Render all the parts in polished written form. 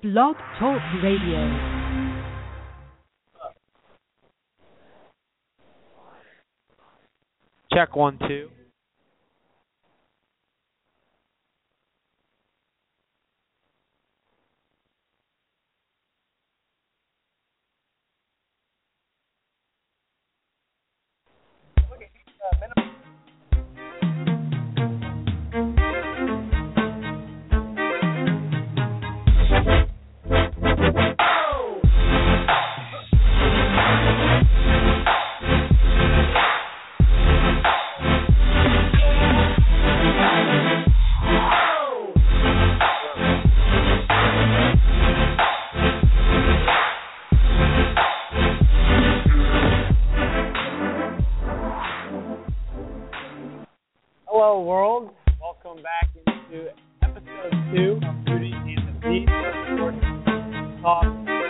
Blog Talk Radio. Check 1 2. Hello, world. Welcome back into episode 2 of Beauty and the Beast. Talk.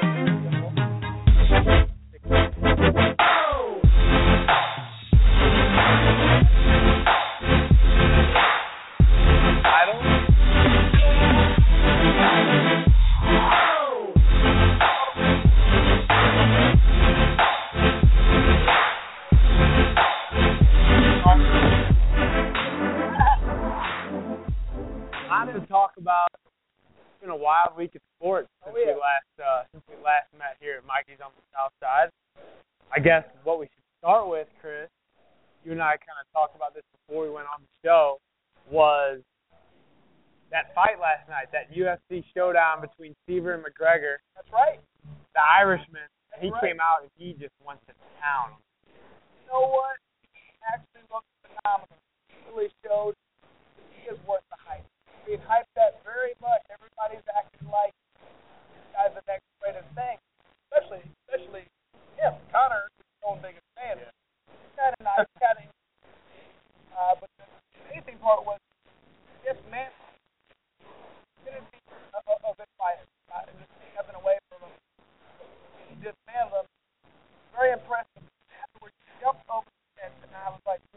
To talk about. It's been a wild week of sports since we last met here at Mikey's on the South Side. I guess what we should start with, Chris, you and I kind of talked about this before we went on the show, was that fight last night, that UFC showdown between Seaver and McGregor. That's right. The Irishman. He came out and he just went to town. You know what? He actually looked phenomenal. He really showed he is worth the hype. We hyped that very much. Everybody's acting like this guy's the next greatest thing. Especially him. Conor is his own biggest fan. Yeah. Kind of nice, but the amazing part was this man didn't be a good fighter. Just nothing away from him. He dismantled him. Very impressive. Afterwards, he jumped over the fence, and I was like,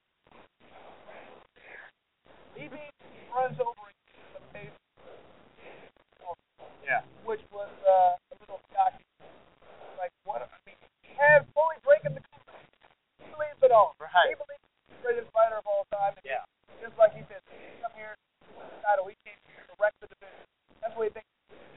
BB runs over the face, which was a little shocking. Like, what? I mean, he had fully breaking the company. He believes it all. Right. He believes he's the greatest fighter of all time. And just like he said, he come here to win the title. He came here to wreck the division. That's what he thinks.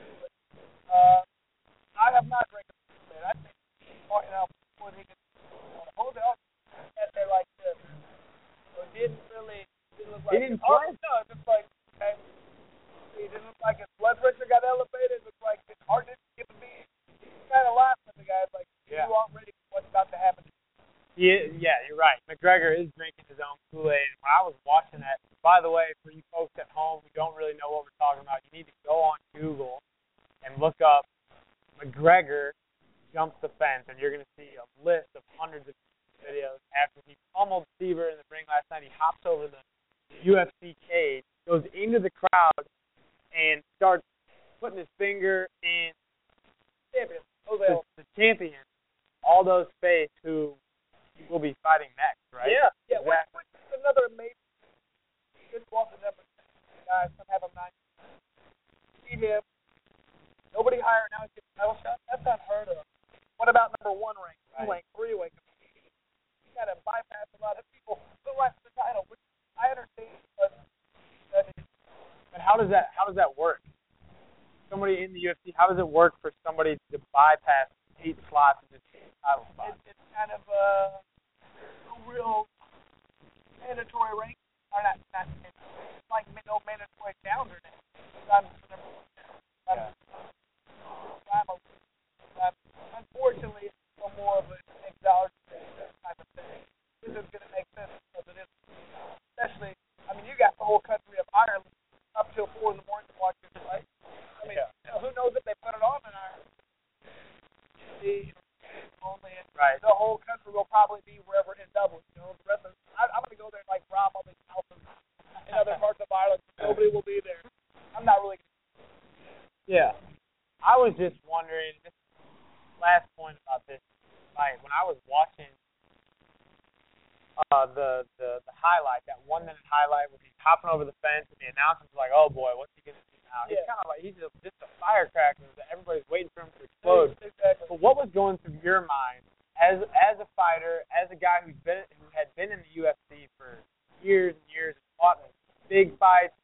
I have not drank a bit. I think pointing out before he could hold it up at there like this. So it didn't really. Like he didn't play. No, just like, okay. He didn't look like his blood pressure got elevated. It looked like his heart didn't skip a beat. He kind of laughed at the guy, like, you aren't ready for what's about to happen. Yeah, you're right. McGregor is drinking his own Kool-Aid. When I was watching that, by the way, for you folks at home who don't really know what we're talking about, you need to go on Google and look up McGregor jumps the fence, and you're going to see a list of hundreds of videos. After he pummeled Seaver in the ring last night, he hops over the UFC cage, goes into the crowd, and starts putting his finger in the champion, Aldo's face, who will be fighting next, right? Yeah. Exactly. Which is another amazing good walking number. Guys, some have him 9. See him. Nobody higher now. He's getting title shot. That's unheard of. What about number 1 rank? 2 rank, 3 rank? He got to bypass a lot of people who like the title, which I understand, but and how does that work? Somebody in the UFC, how does it work for somebody to bypass 8 slots and just title spots? It's kind of a real mandatory rank, or not it's like no mandatory calendar now. Unfortunately, it's more of an exogenous type of thing. This is going to make sense because it is, especially, I mean, you got the whole country of Ireland up till 4 in the morning to watch this fight. I mean, who knows if they put it on in Ireland? The whole country will probably be wherever in Dublin. You know, the rest of I'm going to go there and like rob all these houses in other parts of Ireland. Nobody will be there. I'm not really. Yeah, I was just wondering. This last point about this fight, when I was watching the highlight, that 1 minute highlight where he's hopping over the fence, and the announcer's like, "Oh boy, what's he gonna do now?" now. He's Yeah. kind of like just a firecracker that everybody's waiting for him to explode. Exactly. But what was going through your mind as a fighter, as a guy who had been in the UFC for years and years, fought in big fights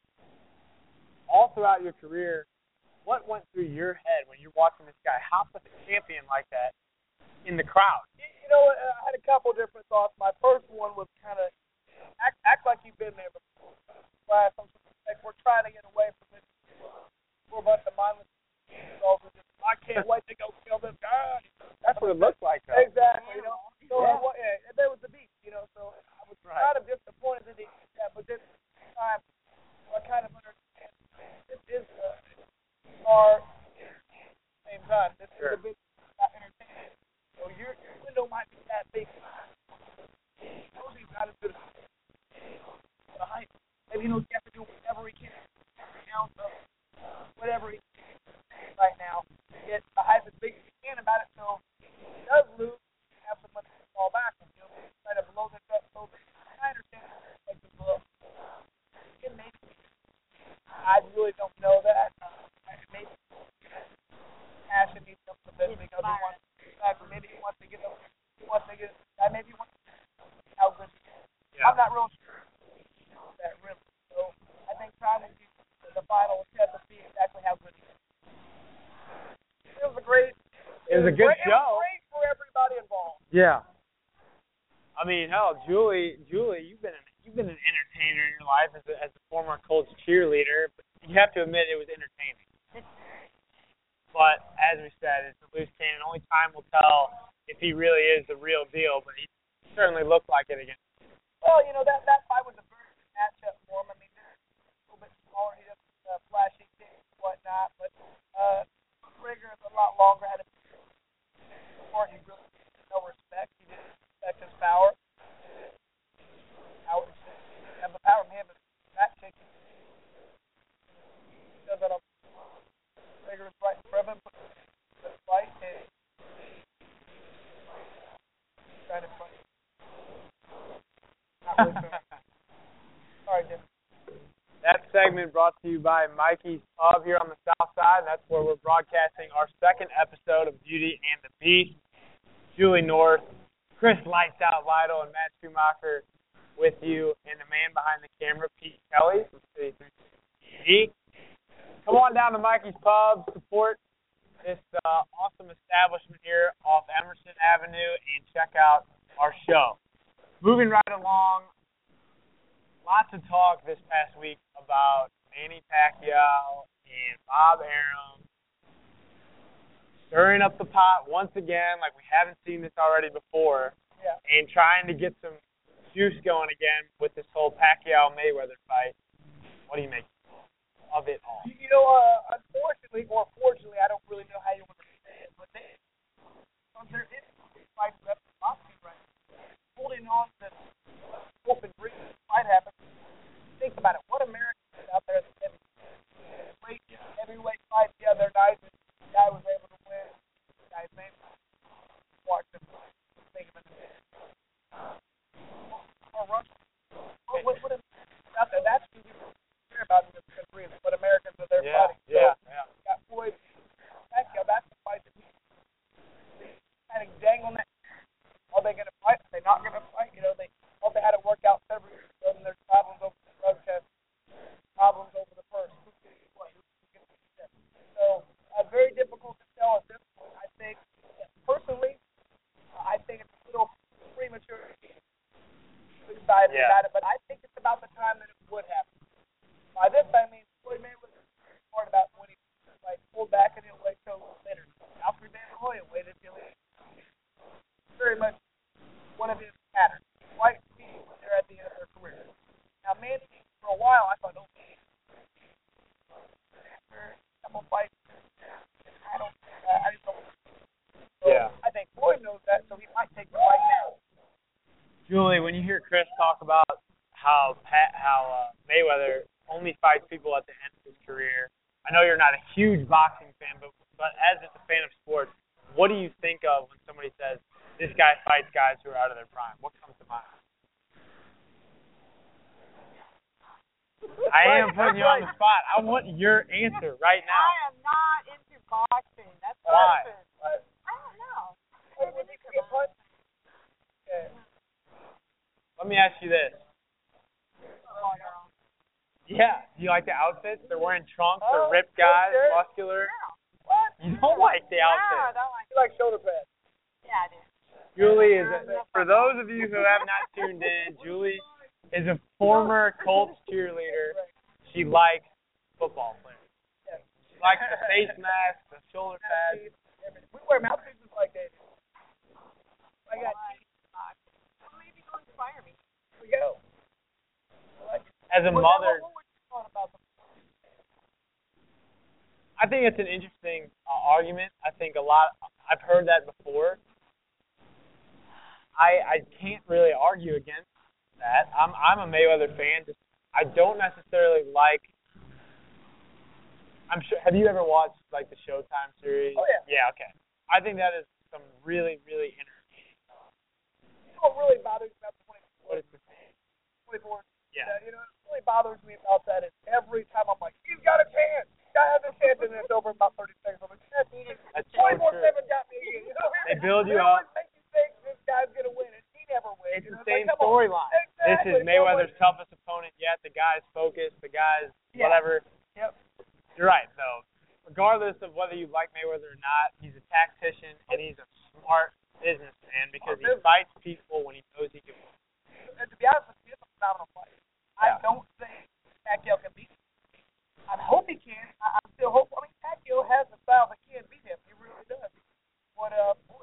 all throughout your career? What went through your head when you're watching this guy hop with a champion like that in the crowd? You know, I had a couple different thoughts. My first one was kind of act like you've been there before. Like we're trying to get away from this. We're a bunch of mindless people. I can't wait to go kill this guy. That's what it looked like, though. Exactly. You know, so Yeah. there was the beat. You know, so I was kind of disappointed that they did that, but then time I kind of understand this is our same time. This is a bit entertaining. So your window might be that big. Knows he's not as good as the hype. Maybe he knows he has to do whatever he can. Whatever he can right now. Yet the hype is big as he can about it, so if he does lose, have some money to fall back and try to blow this up. So I understand like the blow. And maybe I really don't know that. Maybe Ashton needs something bit because he wants maybe he wants to get up. Maybe he wants to see how good he is. Yeah. I'm not real sure that really. So I think trying to get the final test to see exactly how good he is. It was a good show. It was great for everybody involved. Yeah. I mean, hell, Julie, you've been an entertainer in your life as a former Colts cheerleader, but you have to admit it was entertaining. But as we said, it's a loose cannon. Only time will tell if he really is the real deal, but he certainly looked like it again. Well, you know, that fight was a very good matchup for him. I mean, they're a little bit smaller. He doesn't flashy things and whatnot, but Rigger is a lot longer. Had a before he really no respect. He didn't respect his power. Howard have the power. Man, but that kick he does that on Rigger is right in front of him, put the fight and trying to fight. Sorry, Jim. That segment brought to you by Mikey's Pub here on the South Side. That's where we're broadcasting our second episode of Beauty and the Beast. Julie North, Chris Lights Out Vital, and Matt Schumacher with you, and the man behind the camera, Pete Kelly from City 3 TV. Come on down to Mikey's Pub, support this awesome establishment here off Emerson Avenue, and check out our show. Moving right along, lots of talk this past week about Manny Pacquiao and Bob Arum stirring up the pot once again like we haven't seen this already before, and trying to get some juice going again with this whole Pacquiao-Mayweather fight. What do you make of it all? You know, unfortunately or fortunately, I don't really know how you want to say it, but there is fights left in boxing right now. Holding on to open bring this fight happen. Think about it. What Americans out there that great heavyweight fight the other night, and the guy was able to win. The guy's name, watch him. Think of it. Or Russia. What out there? That's what you care about in this country. What Americans are there fighting. Yeah. Got Floyd Pacquiao. That's the fight that we kind of dangling that. Are they going to fight? Are they not going to fight? You know, they had to work out several years ago, and there's problems over the drug test, problems over the first. So, very difficult to tell at this point. I think, personally, I think it's a little premature to be excited about it, but I think it's about the time that it would happen. By this, I mean, Floyd Mayweather was smart about when he pulled back and didn't wait till later. Alfred Van Hoyen waited till he very much one of his patterns. Quite speedy when they're at the end of their career. Now, Manny, for a while, I thought, okay, after a couple fights, I just don't. So I think Floyd knows that, so he might take the fight now. Julie, when you hear Chris talk about how Mayweather only fights people at the end of his career, I know you're not a huge boxing fan, but as just a fan of sports, what do you think of when somebody says, this guy fights guys who are out of their prime? What comes to mind? I am putting you on the spot. I want your answer right now. I am not into boxing. That's Why? perfect. I don't know. Let me ask you this. Yeah. Do you like the outfits? They're wearing trunks. They're ripped guys, muscular. What? You don't like the No, I outfits. don't like You like shoulder pads? Yeah, I do. Julie is, for those of you who have not tuned in, Julie is a former Colts cheerleader. She likes football players. She likes the face mask, the shoulder pads. We wear mouthpieces like that. I got Well, maybe go inspire me. we go. As a mother, What were you talking about? I think it's an interesting argument. I think I've heard that before. I can't really argue against that. I'm a Mayweather fan. Just I don't necessarily like. I'm sure. Have you ever watched like the Showtime series? Oh yeah. Yeah. Okay. I think that is some really entertaining. You know what really bothers me about the 24? What is the 24? Yeah. You know what really bothers me about that is every time I'm like, he's got a chance. Guy has a chance, and then it's over in about 30 seconds. I'm like, That's so 24/7 true. got me again. You know? They build you They up. always make you think this guy's gonna win, and he never wins. It's You the know, same like, come on. storyline. This Exactly. is Mayweather's toughest opponent yet. The guy's focused. The guy's whatever. Yep. You're right, though. Regardless of whether you like Mayweather or not, he's a tactician and he's a smart businessman because he fights people when he knows he can win. And to be honest with you, it's a phenomenal fight. Yeah. I don't think Pacquiao can beat him. I hope he can. I still hope. I mean, Pacquiao has the style that can beat him. He really does. But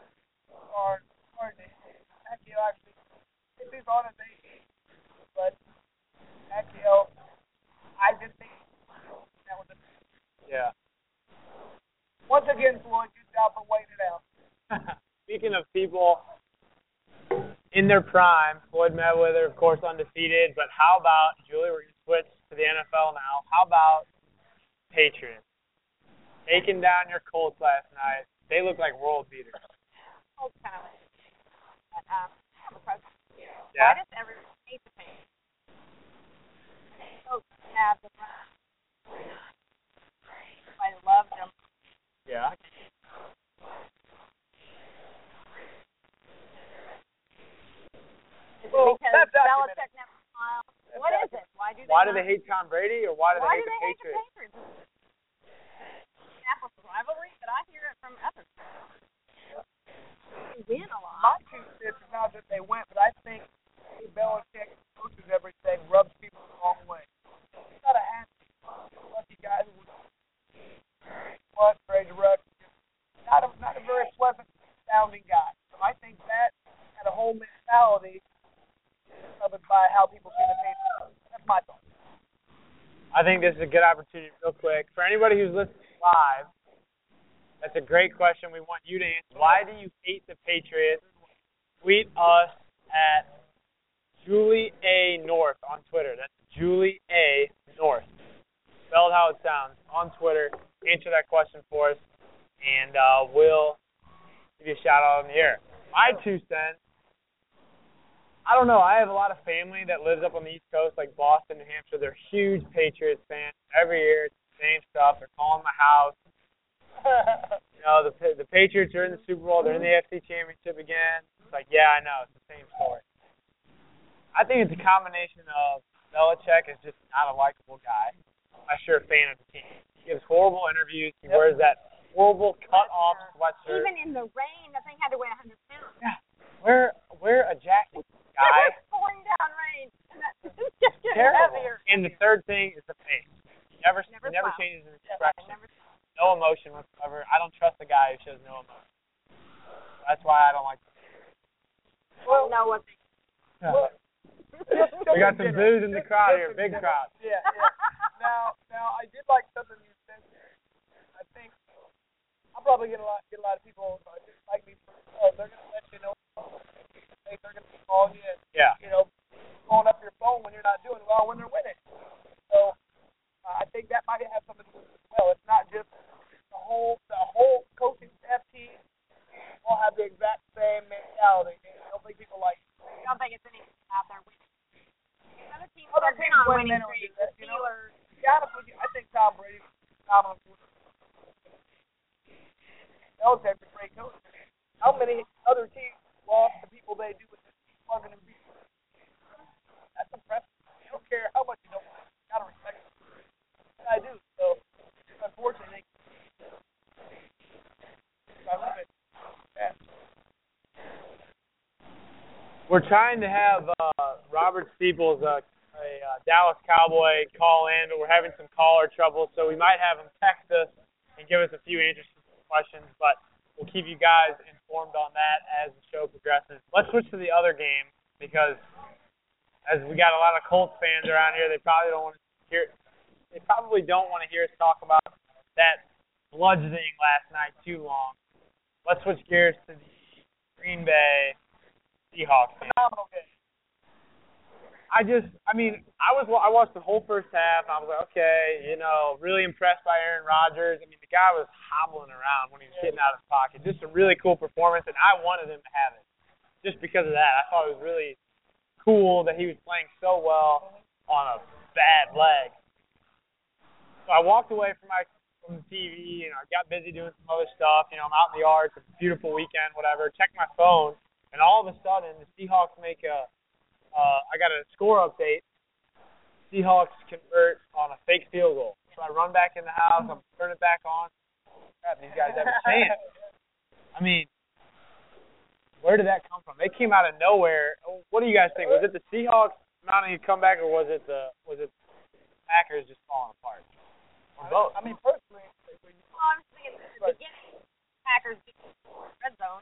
Pacquiao actually, if he's on his age, but Pacquiao, I just think that was a. Yeah. Once again, Floyd, good job for waiting it out. Speaking of people in their prime, Floyd Mayweather, of course, undefeated. But how about, Julie, we're going to switch to the NFL now. How about Patriots? Taking down your Colts last night. They look like world beaters. Oh, kind of. But, I have a question. Yeah? Why does everyone hate the Patriots? Oh, yeah, the I love them. Yeah. Is it Well, because that's documented. Belichick never smiles? What is it? Why do they Why do not- they hate Tom Brady or why do they hate the Patriots? the Patriots? It's a rivalry, but I hear it from others. They win a lot. My two cents is not that they win, but I think Belichick coaches everything, rubs people the wrong way. He's not a happy, lucky guy who would Brady Ruck. Not a very pleasant sounding guy. So I think that had a whole mentality of it by how people see the Patriots. That's my thought. I think this is a good opportunity, real quick. For anybody who's listening live, that's a great question. We want you to answer. Why do you hate the Patriots? Tweet us at Julie A. North on Twitter. That's Julie A. North. Spelled how it sounds on Twitter. Answer that question for us, and we'll give you a shout out on the air. My 2 cents. I don't know. I have a lot of family that lives up on the East Coast, like Boston, New Hampshire. They're huge Patriots fans. Every year it's the same stuff. They're calling my house. You know, the Patriots are in the Super Bowl. They're in the AFC Championship again. It's like, yeah, I know. It's the same story. I think it's a combination of Belichick is just not a likable guy. I'm sure a fan of the team. He gives horrible interviews. He wears that horrible cut-off sweatshirt. Even in the rain, that thing had to weigh 100 pounds. Yeah. Wear a jacket, guy. It's pouring down rain. And it's just getting Terrible. heavier. And the third thing is the face. He never Never changes his Yeah, expression. never No emotion whatsoever. I don't trust a guy who shows no emotion. That's why I don't like him. Well, know what they We got some dudes in the crowd here, big crowd. Yeah. Now I did like something you said. I think I'll probably get a lot of people just like me. They're gonna let you know. They're gonna call you and Yeah. phone up your phone when you're not doing well when they're winning. So I think that might have something to do with it as well. It's not just the whole coaching staff team all have the exact same mentality. I don't think people like. I don't think it's anything out there winning. Other teams Other have been teams on win, winning they don't do streaks. that, The Belichick's a great coach. How many other teams lost to people they do with plugging and beating? That's impressive. I don't care how much you don't like. You gotta respect it. And I do. So unfortunately, I love it. Yeah. We're trying to have Robert Steeples, a Dallas Cowboy, call in, but we're having some caller trouble, so we might have him text us and give us a few answers to some questions, but we'll keep you guys informed on that as the show progresses. Let's switch to the other game, because as we got a lot of Colts fans around here, they probably don't want to hear us talk about that bludgeoning last night too long. Let's switch gears to the Green Bay Seahawks game. Phenomenal game. I watched the whole first half, and I was like, okay, really impressed by Aaron Rodgers. I mean, the guy was hobbling around when he was getting out of his pocket. Just a really cool performance, and I wanted him to have it just because of that. I thought it was really cool that he was playing so well on a bad leg. So I walked away from the TV, I got busy doing some other stuff. I'm out in the yard. It's a beautiful weekend, whatever. Checked my phone, and all of a sudden, the Seahawks make I got a score update. Seahawks convert on a fake field goal. So I run back in the house. I'm turning it back on. Crap, these guys have a chance. I mean, where did that come from? They came out of nowhere. What do you guys think? Was it the Seahawks mounting a comeback, or was it the Packers just falling apart? Or both? I mean, personally, Honestly, in the beginning, Packers beat the red zone.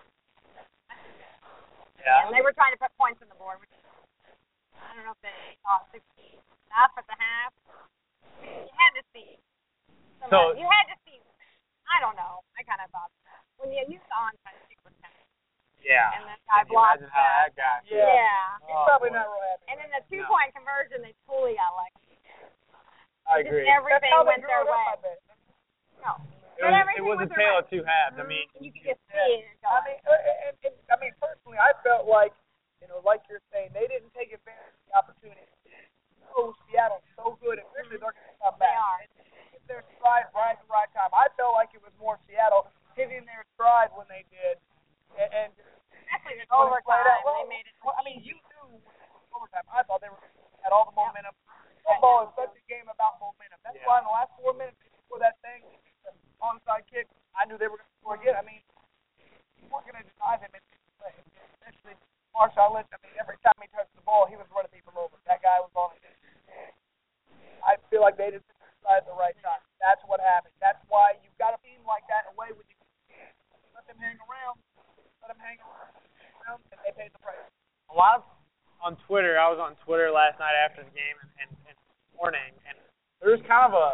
Yeah. And they were trying to put points on the board, which I don't know if they thought 16 enough at the half. You had to see. You had to see. I don't know. I kind of thought when you used the onside kick was kind of. Yeah. And then I Can you blocked imagine how that guy feels? Yeah. he's probably not real happy. And then the 2-point conversion, they totally got like. I agree. Everything That's how they went their drew it way. up, I bet. No. It was a tale of two halves. I mean, You could just see it. I mean, personally, I felt like, like you're saying, they didn't take advantage of the opportunity. Oh, Seattle's so good, and eventually they're going to come back. They are. Hit their stride right at the right time. I felt like it was more Seattle hitting their stride when they did, and Especially in overtime, they made it. I mean, you knew overtime. I thought they had all the momentum. Football is such a game about momentum. That's why in the last 4 minutes before that thing, the onside kick, I knew they were going to score again. I mean, you weren't going to deny them in this play. Especially Marshawn Lynch. I mean, every time he touched the ball, he was running people over. That guy was on it. I feel like they just decided at the right time. That's what happened. That's why you've got a team like that away when you let them hang around. Let them hang around, and they paid the price. a lot of on Twitter. I was on Twitter last night after the game and morning, and there was kind of a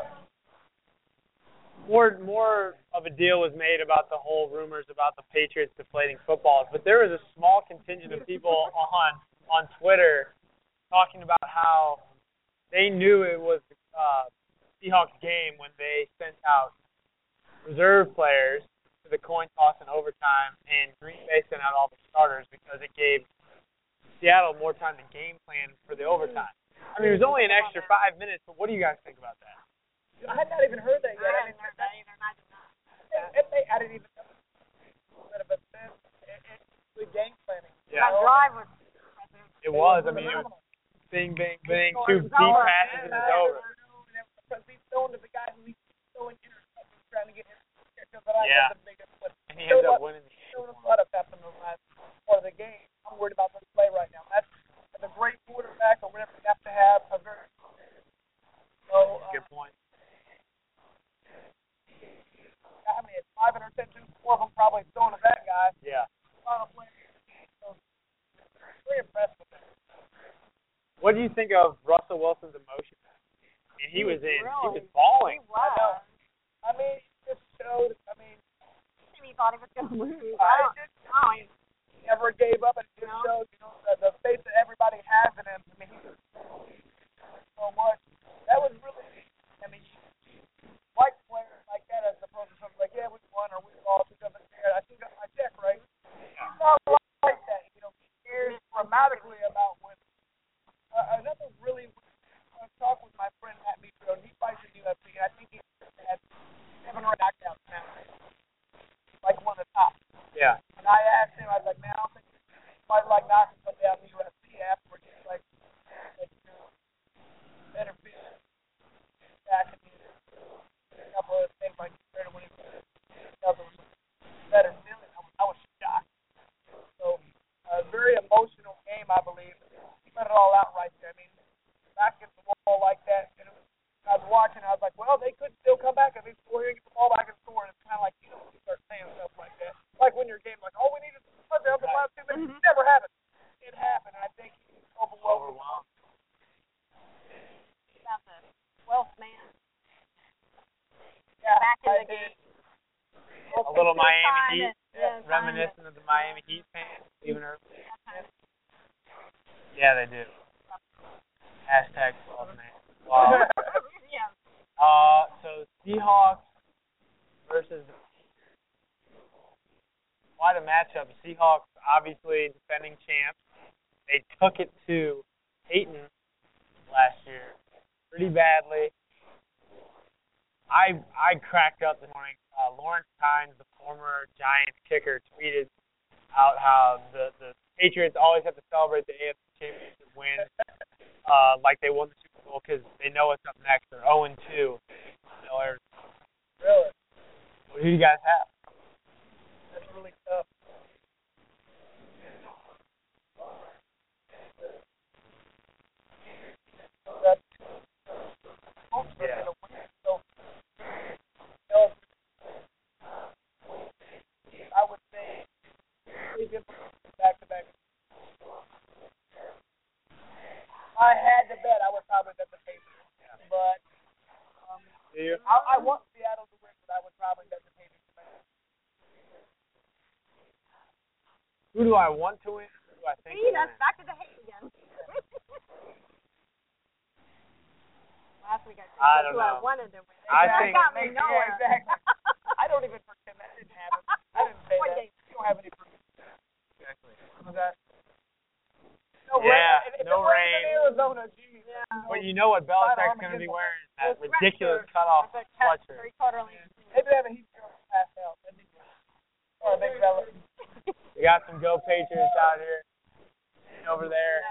more of a deal was made about the whole rumors about the Patriots deflating footballs, but there was a small contingent of people on Twitter talking about how they knew it was Seahawks game when they sent out reserve players to the coin toss in overtime, and Green Bay sent out all the starters because it gave Seattle more time to game plan for the overtime. I mean, it was only an extra 5 minutes, but what do you guys think about that? I had not even heard that yet. I hadn't heard that either. I didn't even know. But it's game planning. Yeah. That drive was impressive. It was. I mean, it was bing, bing, bing, two deep passes, and it's over. Because he's throwing to the guy who he's throwing interceptions, trying to get him. Yeah. And he ends up winning the game. Showed us a lot of that in the last part of the game. I'm worried about this play right now. That's a great quarterback or whatever. You have to have a very good point. How many? 5 interceptions. 4 of them probably throwing to that guy. Yeah. So, very impressed with that. What do you think of Russell Wilson's emotion? I mean, he was bawling. He was. I mean, it just showed. I mean, He thought he was going to lose. He never gave up, and it just showed, the faith that everybody has in him. I mean, he just so much. That was really, I mean, like players like that as opposed to something like, yeah, we won or we lost because of it. I think that's my check, right? He's not like that. He cares dramatically about winning. Another really, I talked with my friend Matt Mitro, and he fights in UFC, and I think he had 7 or 8 knockouts now. Like one of Yeah. And I asked him, I was like, man, I don't think somebody like knocking somebody down in the UFC afterwards. He's like better fit back in a couple of things like compared to when he was better feeling. I was shocked. So a very emotional game, I believe. He let it all out right there. I mean, back against the wall like that, and I was watching, I was like, well, they could still come back if they score here and get the ball back and score. And it's kind of like, you know, you start saying stuff like that. Like when your game, like, oh, we need to put down the last 2 minutes. It never happened. It happened, and I think he was overwhelmed. About the 12th man. Yeah, Back in the game. A little Miami Heat, Yeah, reminiscent of the Miami Heat fans, even early. Yeah, they do. Hashtag 12 man. Wow. Yeah. So Seahawks versus quite a matchup. The Seahawks, obviously defending champs. They took it to Peyton last year pretty badly. I cracked up this morning. Lawrence Tynes, the former Giants kicker, tweeted out how the Patriots always have to celebrate the AFC Championship win like they won the Super Bowl because they know what's up next. They're 0-2. Really? Who do you guys have? That's really tough. Yeah. I would say back-to-back. I had to bet I would probably bet the Patriots, but I want Seattle to win, but I would probably bet the Patriots to win. Who do I want to win? Who do I think See, will that's win? back to the hate again. Last week I don't who know. I wanted to win. I That think- got me Yeah, nowhere. exactly. I don't even pretend that didn't happen. I didn't say One that. game. You don't have any proof. Exactly. Was that? No Yeah, rain. If no it rains in rain. Arizona, geez. Yeah. But you know what Belichick's going to be wearing? That ridiculous cutoff sweatshirt. Maybe they have a heat stroke pass out. That'd be good. Or a big fella. We got some Go Patriots out here over there.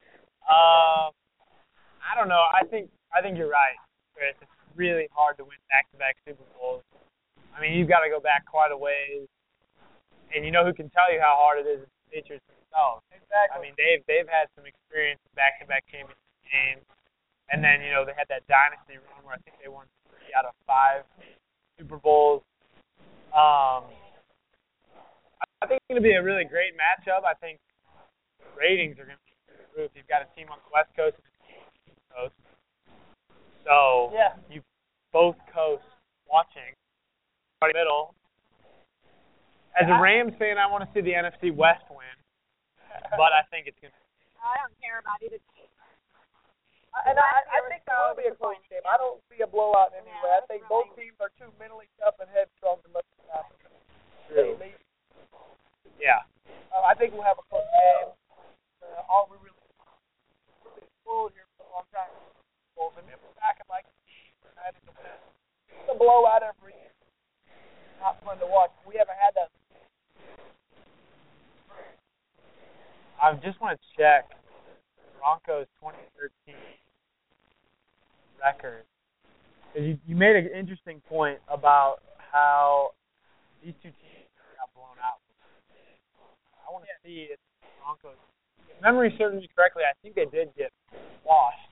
I don't know. I think you're right, Chris. It's really hard to win back-to-back Super Bowls. I mean, you've got to go back quite a ways, and you know who can tell you how hard it is? The Patriots themselves. Exactly. I mean, they've had some experience in back-to-back championship games, and then you know they had that dynasty run where I think they won 3 out of 5 Super Bowls. I think it's going to be a really great matchup. I think ratings are going to be through the roof. You've got a team on the West Coast and a team on the East Coast. So Yeah. you both coasts watching. Middle. As a Rams fan, I want to see the NFC West win, but I think it's going to. I don't care about either team. And I think it will be a close game. I don't see a blowout in any way. I think both teams are too mentally tough and headstrong to let them happen. True. Yeah. I think we'll have a close game. All we really spoiled here for a long time. And we're back in like it's a blowout every year. Not fun to watch. We haven't had that. I just want to check Broncos 2013 record. You made an interesting point about how these two teams got blown out. I want to see if the Broncos, if memory serves me correctly, I think they did get washed.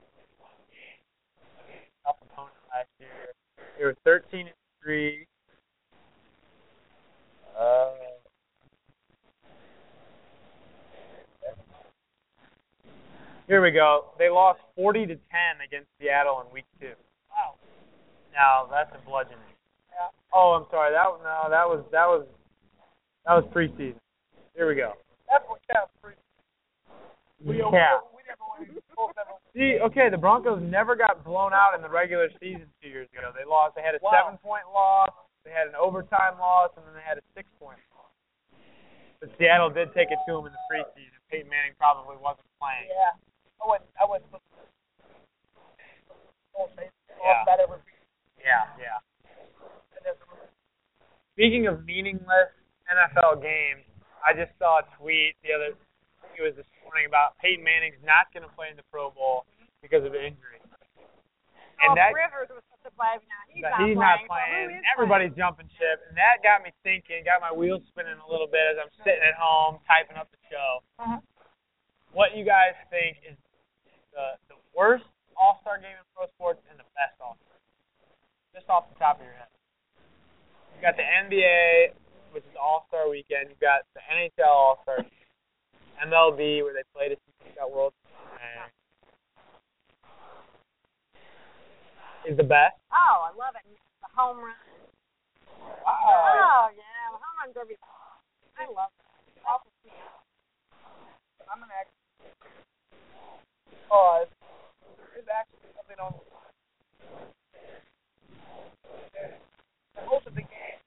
Tough opponent last year. They were 13-3. Here we go. They lost 40-10 against Seattle in Week 2. Wow. Now that's a bludgeoning. Yeah. Oh, I'm sorry. That was preseason. Here we go. That's what counts. We never won. See, okay, the Broncos never got blown out in the regular season 2 years ago. They lost. They had a 7-point loss. They had an overtime loss, and then they had a 6-point loss. But Seattle did take it to them in the preseason. Peyton Manning probably wasn't playing. Yeah. I wouldn't. Yeah. Yeah. Speaking of meaningless NFL games, I just saw a tweet I think it was this morning about Peyton Manning's not going to play in the Pro Bowl because of injury. And Rivers was supposed to play. Now he's not playing. So everybody's jumping ship, and that got me thinking, got my wheels spinning a little bit as I'm sitting at home typing up the show. What you guys think is the worst All-Star game in pro sports and the best All-Star? Just off the top of your head. You got the NBA, which is All-Star Weekend. You got the NHL All-Star, MLB, where they play to see who's got World Series. Is the best. Oh, I love it. The home run. Wow. Oh, yeah. The home run derby. I love it. I'm going to actually, because there's actually something on most of the games.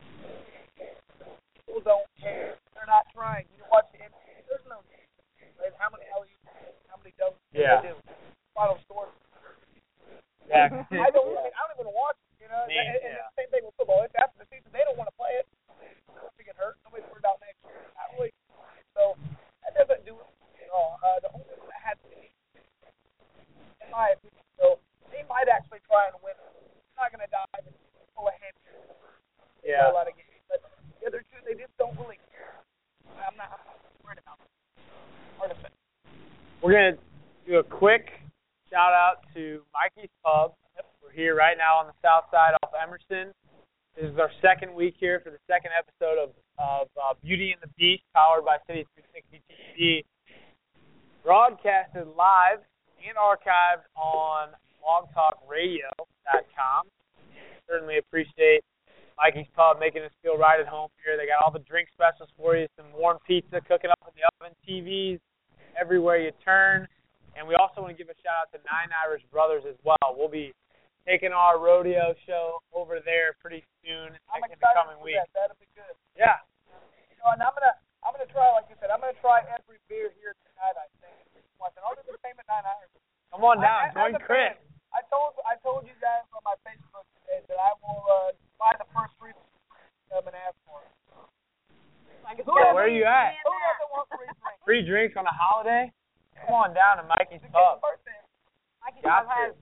People don't care. They're not trying. You watch the NBA, there's no game. Right? How many LUs, how many W's they do? Final score. Yeah. I don't even watch it, you know. And the same thing with football. It's after the season, they don't want to play it. Nobody's to get hurt. Nobody's worried about next year. Not really. So that doesn't do it at all. The only one that had to be, in my opinion, so they might actually try and win it. They're not going to dive and pull a hand. Yeah. A lot of games, but the other two, they just don't really care. I'm not worried about it. Hard to say. We're gonna do a quick shout out to Mikey's Pub. We're here right now on the south side off Emerson. This is our second week here for the second episode of Beauty and the Beast, powered by City 360 TV. Broadcasted live and archived on blogtalkradio.com. Certainly appreciate Mikey's Pub making us feel right at home here. They got all the drink specials for you, some warm pizza cooking up in the oven, TVs everywhere you turn. And we also want to give a shout-out to Nine Irish Brothers as well. We'll be taking our rodeo show over there pretty soon I'm in the excited coming for week. that. That'll be good. Yeah. You know, and I'm gonna try, like you said, I'm gonna try every beer here tonight. I think. I'll do the same at 9 Irish. Come on down, join Chris. I told you guys on my Facebook today that I will buy the first free come and ask for it. Where are you at? Who doesn't want free drinks? Free drinks on a holiday? Come on down to Mikey's Pub. Mikey's Got Pub has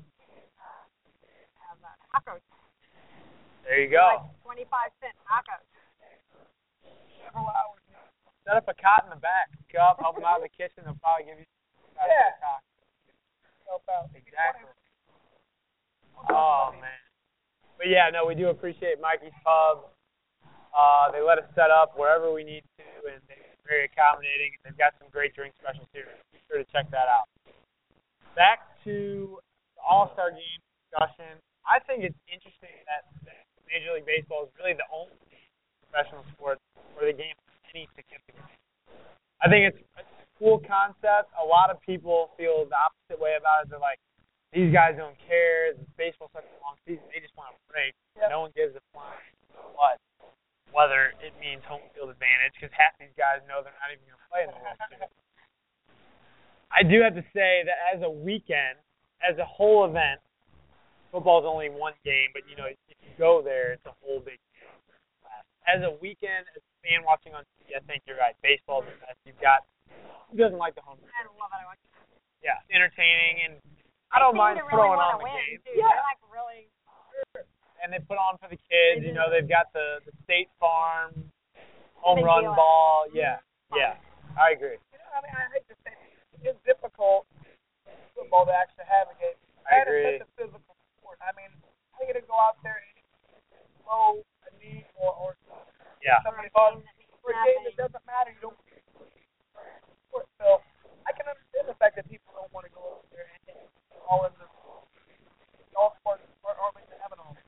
tacos. There you go. Like 25-cent tacos. Several hours. Set up a cot in the back. Go up, help them out in the kitchen. They'll probably give you a cot. Help out. Exactly. Oh, man. But, yeah, no, we do appreciate Mikey's Pub. They let us set up wherever we need to, and they're very accommodating. They've got some great drink specials here. Be sure to check that out. Back to the All-Star Game discussion. I think it's interesting that Major League Baseball is really the only professional sport where the game has any significance. I think it's a cool concept. A lot of people feel the opposite way about it. They're like, these guys don't care. Baseball's such a long season. They just want a break. Yep. No one gives a flying what. Whether it means home field advantage, because half these guys know they're not even going to play in the World Series. I do have to say that as a weekend, as a whole event, football's only one game, but, you know, if you go there, it's a whole big game. As a weekend, as a fan watching on TV, I think you're right. Baseball's the best. You've got, who doesn't like the home field? I love it. I watch it. Yeah, entertaining, and I don't mind throwing on the game. Too. Yeah. They're like really... And they put on for the kids. You know, they've got the State Farm home run deal. ball. Yeah, yeah, I agree. You know, I mean, I hate to say it, it's difficult in football to actually have a game. I agree. It's such a physical sport. I mean, how you gonna go out there and throw a knee or somebody on for a game that doesn't matter? You don't. So I can understand the fact that people don't want to go over there and all in the all sports aren't really having all.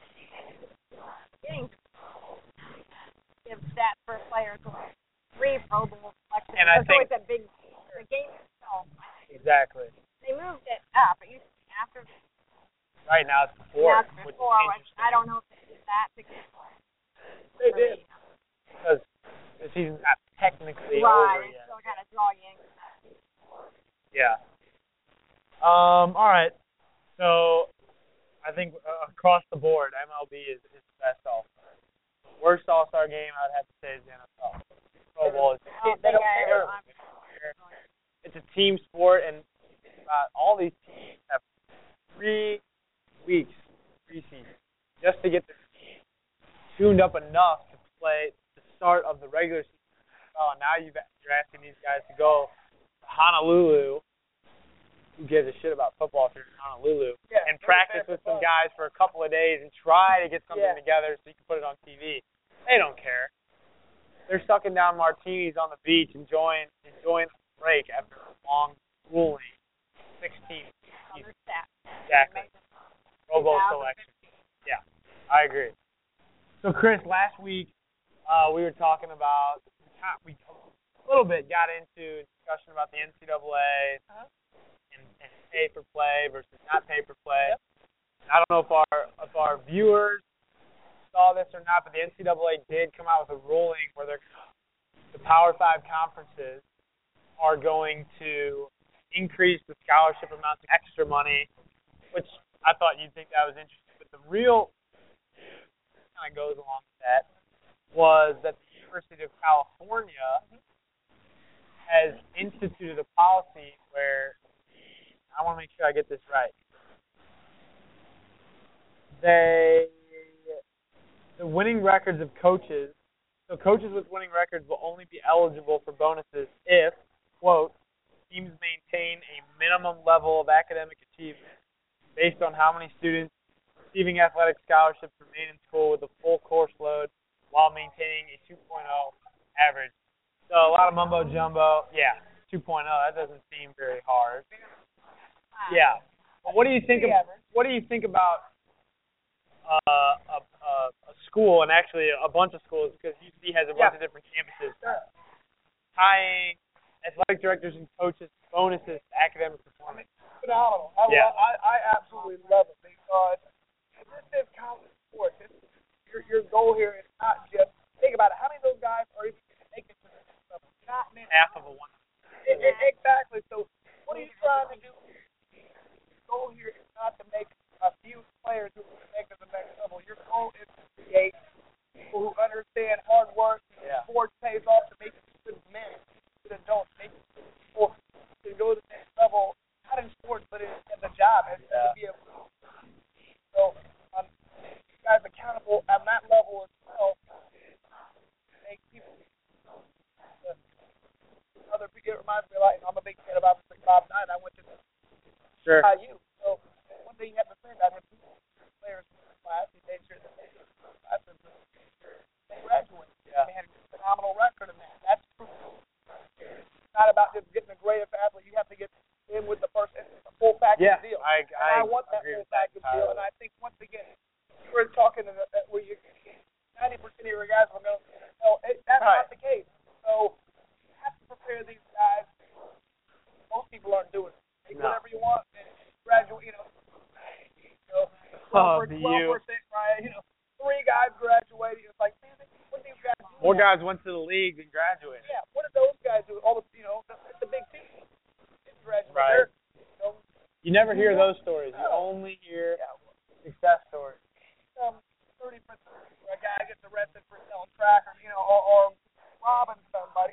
Give stats for players with 3 Pro Bowl selections. And I think always a big the game itself. Exactly. They moved it up. It used to be after. Right now it's before. Which is interesting. I don't know if they did that because they did. Because the season's not technically over yet. Still got to draw you in. Yeah. All right. So I think across the board, MLB is the best all. Worst All-Star game I would have to say is the NFL. Pro Bowl is They don't care. It's a team sport, and all these teams have 3 weeks preseason just to get their team tuned up enough to play the start of the regular season. Oh, now you're asking these guys to go to Honolulu. Who gives a shit about football if you're in Honolulu? Yeah, and practice with some guys for a couple of days and try to get something together so you can put it on TV. They don't care. They're sucking down martinis on the beach, enjoying a break after a long, grueling 16. Exactly. Pro Bowl selection. Yeah, I agree. So, Chris, last week we were talking about, we a little bit got into a discussion about the NCAA and pay for play versus not pay for play. Yep. I don't know if our viewers saw this or not, but the NCAA did come out with a ruling where the Power 5 conferences are going to increase the scholarship amounts, extra money, which I thought you'd think that was interesting. But the real kind of goes along with that was that the University of California has instituted a policy where, I want to make sure I get this right, the winning records of coaches, so coaches with winning records will only be eligible for bonuses if, quote, teams maintain a minimum level of academic achievement based on how many students receiving athletic scholarships remain in school with a full course load while maintaining a 2.0 average. So a lot of mumbo jumbo. Yeah, 2.0. That doesn't seem very hard. Yeah. Well, what do you think about a school, and actually a bunch of schools, because UC has a bunch of different campuses, tying athletic directors and coaches bonuses to academic performance? Phenomenal. I absolutely love it, because this is college sports. Your goal here is not just, think about it, how many of those guys are even going to make it to the next level? Not many. Half of a one. Exactly. So what are you trying to do? The goal here is not to make a few players who can make it to the next level. Your goal is to create people who understand hard work, sports pays off, to make good men, good adults, make people to go to the next level, not in sports, but in the job, and to be able to. So, you guys accountable at that level as well. Make people. It reminds me a lot. I'm a big fan of obviously Bob Knight. I went to IU. So one thing you have to say about him, players in the class, he made sure that they graduate. Yeah. They had a phenomenal record in that. That's true. It's not about just getting a great athlete. You have to get in with the person, a full package deal. I want that full package deal. And I think once again, we're talking where 90% of your guys are going to go. That's not the case. So you have to prepare these guys. Most people aren't doing it. Take whatever you want and graduate. 12%, right? 3 guys graduated. It's like, man, what do these guys do? More guys went to the league than graduated. Yeah, what did those guys do? All the, it's a big team. Right. You never hear those stories. You only hear success stories. 30% where a guy gets arrested for selling crack, or robbing somebody.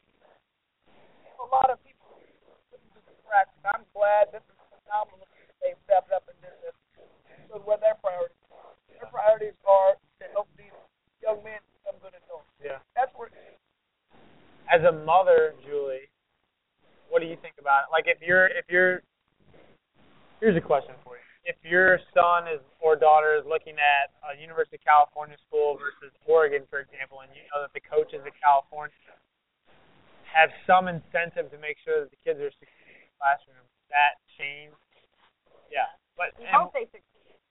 A lot of people listen to the crack. I'm glad this is phenomenal. They've stepped up and did this. So what their priorities? Their priorities are to help these young men become good adults. Yeah. That's where. As a mother, Julie, what do you think about it? Like, here's a question for you. If your son or daughter is looking at a University of California school versus Oregon, for example, and you know that the coaches at California have some incentive to make sure that the kids are succeeding in the classroom, that change? Yeah. But you hope they succeed.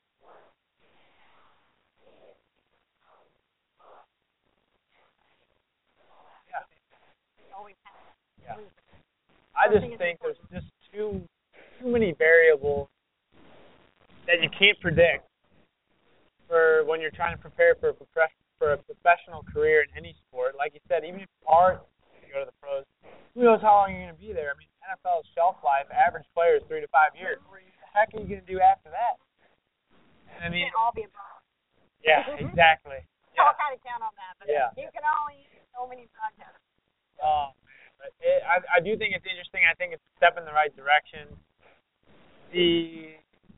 Yeah. I just think there's just too many variables that you can't predict for when you're trying to prepare for a professional career in any sport. Like you said, even if you are to go to the pros, who knows how long you're going to be there? I mean, NFL's shelf life, average player is 3 to 5 years. What the heck are you going to do after that? I mean, can't all be a pro. Yeah, exactly. All kind of count on only use so many podcasts. But I do think it's interesting. I think it's a step in the right direction. The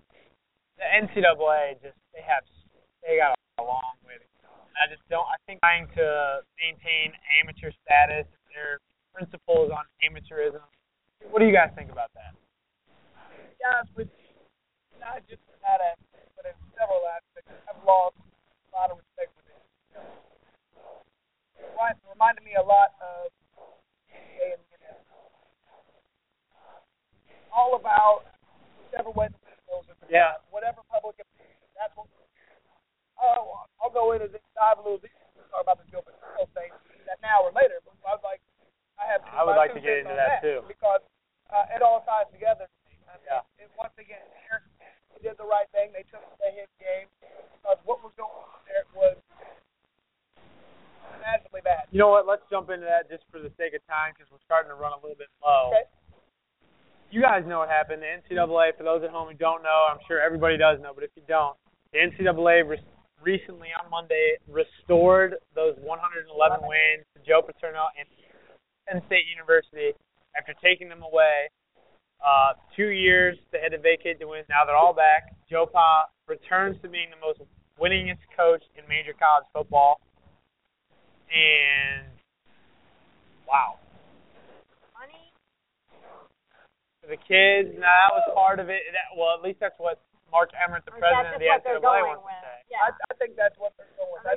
NCAA they got a long way to go. I just don't. I think trying to maintain amateur status, their principles on amateurism. What do you guys think about that? Guys, with not just in that aspect, but in several aspects, I've lost a lot of respect for this. It reminded me a lot of NBA and the NFL. All about whichever way the wind blows. Yeah. Whatever public opinion. That's what. Oh, I'll go in and dive a little deeper. Talk about the Joe Paterno thing that now or later. But I would like to get into that too because it all ties together. Yeah. Once again, they did the right thing. They took the hit game because what was going on there was imaginably bad. You know what? Let's jump into that just for the sake of time because we're starting to run a little bit low. Okay. You guys know what happened. The NCAA, for those at home who don't know, I'm sure everybody does know, but if you don't, the NCAA recently on Monday restored those 111 wins to Joe Paterno and Penn State University after taking them away. 2 years they had to vacate the wins. Now they're all back. Joe Pa returns to being the most winningest coach in major college football. And wow. Money. For the kids, now that was part of it. Well, at least that's what Mark Emmert, the president of the NCAA, wants to say. Yeah. I think that's what they're going with.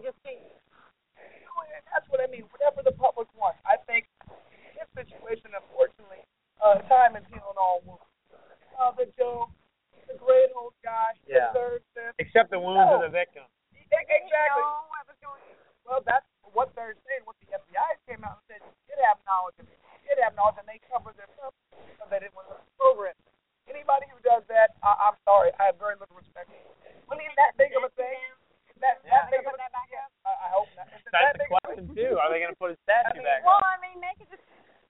That's what I mean. Whatever the public wants. I think in this situation, unfortunately, time is healing all wounds. The Joe, the great old guy, Yeah. the third, fifth. Except the wounds of the victim. Exactly. Well, that's what they're saying. What the FBI came out and said, you did have knowledge of it. You did have knowledge, and they covered their stuff so they didn't want to look over it. Anybody who does that, I'm sorry, I have very little respect for it. When it's that big of a thing, that big of a thing, I hope not. That's the question, too. Are they going to put his statue back Well, up? I mean, make it just,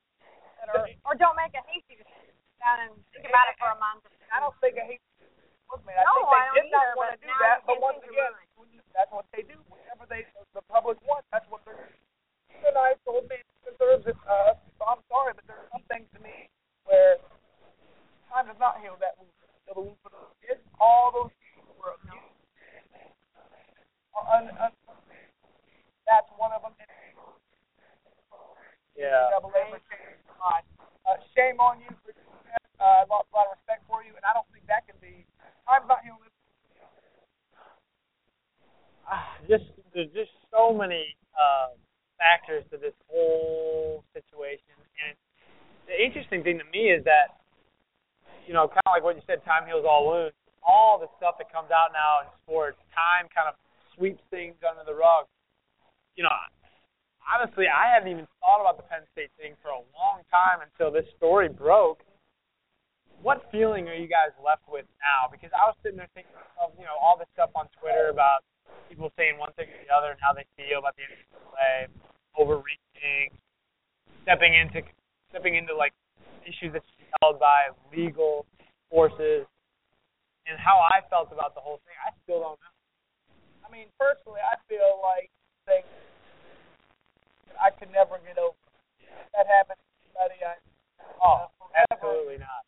or don't make a hasty decision. Down and think about it for a month. I don't think a hasty decision was made. I think they did not want to do that, but once again, that's what they do. Whatever the public wants, that's what they're doing. And I told me it deserves it. So I'm sorry, but there's some things to me where time does not heal that wound. The wound for those kids, all those people were abused. That's one of them. Yeah. Shame on you for doing that. I lost a lot of respect for you, and I don't think that can be. Time's not healing. There's just so many factors to this whole situation, and the interesting thing to me is that, you know, kind of like what you said, time heals all wounds. All the stuff that comes out now in sports, time kind of sweeps things under the rug. You know, honestly, I hadn't even thought about the Penn State thing for a long time until this story broke. What feeling are you guys left with now? Because I was sitting there thinking of, you know, all this stuff on Twitter about people saying one thing or the other and how they feel about the NCAA, overreaching, stepping into like issues that should be held by legal forces, and how I felt about the whole thing. I still don't know. I mean, personally, I feel like things I could never get over. That happened to somebody I absolutely not.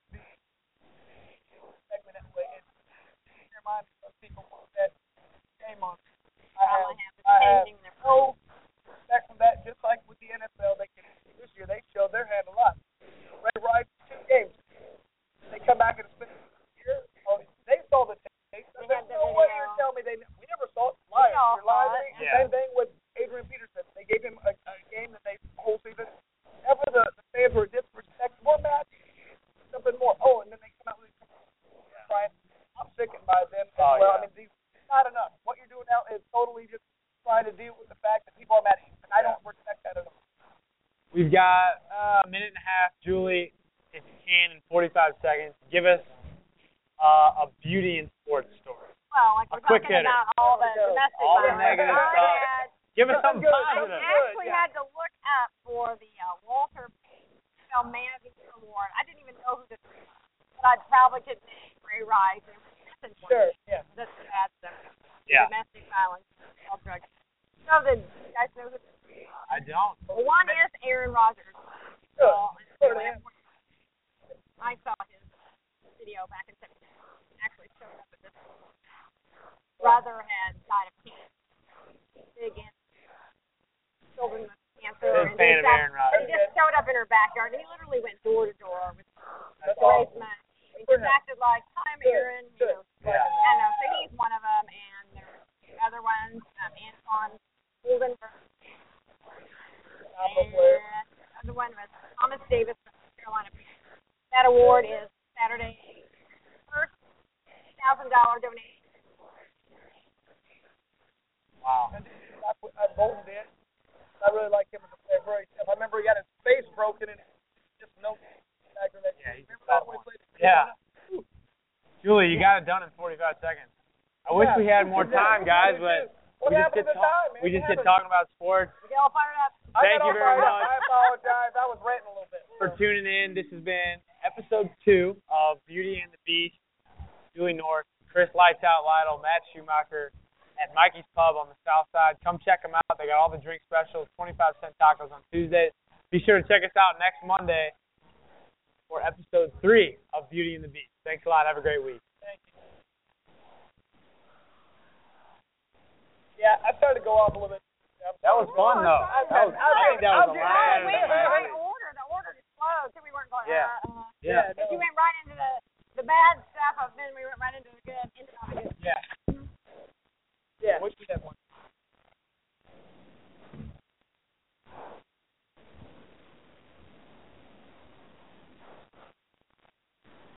Remind me of people that came on. I have no respect for that. Just like with the NFL, this year they showed their hand a lot. Ray Rice, 2 games. They come back and spend a year. Oh, they saw the tape. There's no way you're telling me we never saw it. Liars. You're lying. Yeah. Same thing with Adrian Peterson. They gave him a game that they whole season. Ever the fans were disrespect more match, something more. Oh, and then they come out with Brian. I'm sickened by them as well. Yeah. I mean, it's not enough. What you're doing now is totally just trying to deal with the fact that people are mad at you, and I don't respect that at all. We've got a minute and a half. Julie, if you can, in 45 seconds, give us a beauty in sports story. Well, like we're quick talking hitter. about all the domestic All the violence. negative I stuff. Give us something I positive. actually had to look up for the Walter Payton Man of the Year Award. I didn't even know who this was, but I probably could name Ray Rice and Sure, yeah. That's the bad stuff. Yeah. Domestic violence, all drugs. So you guys know who this is? I don't. Well, one is Aaron Rodgers. I saw his video back in September. Actually showed up at this. Brother had died of cancer. Big children with cancer. Big fan of Aaron Rodgers. He just showed up in her backyard, and he literally went door to door with race money. He just acted like, "Hi, I'm Aaron." You know. Yeah. And so he's one of them, and there's two other ones, Antoine Goldenberg. And the other one was Thomas Davis from Carolina. That award is Saturday, first $1,000 donation. Wow. Bolton did. I really like him as a player. Very tough. I remember he got his face broken and just no back in that. Yeah, he's remember a that tough when one. he played? Yeah. Julie, you got it done in 45 seconds. I wish we had more time, guys, but we just get talking about sports. We get all fired up. Thank you very much. I apologize. I was ranting a little bit. For tuning in. This has been episode 2 of Beauty and the Beast. Julie North, Chris Lights Out Lytle, Matt Schumacher at Mikey's Pub on the south side. Come check them out. They got all the drink specials, 25-cent tacos on Tuesdays. Be sure to check us out next Monday for episode 3 of Beauty and the Beast. Thanks a lot. Have a great week. Thank you. Yeah, I started to go off a little bit. That was fun, though. I think that was a lot. We went in the right order. The order just flowed, so we weren't going. Yeah. But you went right into the bad stuff, and then we went right into the good.